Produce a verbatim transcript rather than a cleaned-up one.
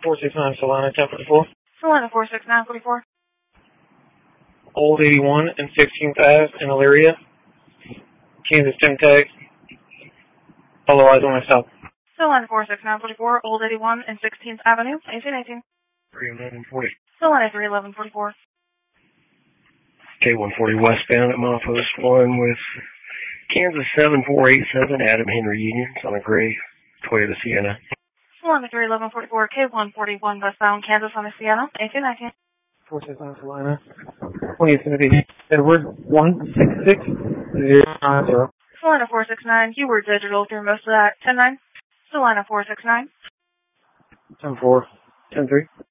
four six nine, Solana, ten forty-four. Solana four six nine forty-four. Old eighty-one and sixteenth Ave in Elyria. Kansas Tim Tag. Otherwise on myself. Solana four six nine forty-four, Old eighty-one and sixteenth Avenue, eighteen eighteen. three eleven forty. Solana three eleven forty-four. K one forty westbound at Milepost one with Kansas seven four eight seven, Adam Henry Union. It's on a gray Toyota Sienna. Solana three eleven forty-four, K one forty-one westbound, Kansas on a Sienna, eighteen nineteen. four six nine, Solana. twentieth City, Edward, one six six zero nine zero. Solana four six nine, you were digital through most of that, ten nine. Solana four six nine. ten four, ten three.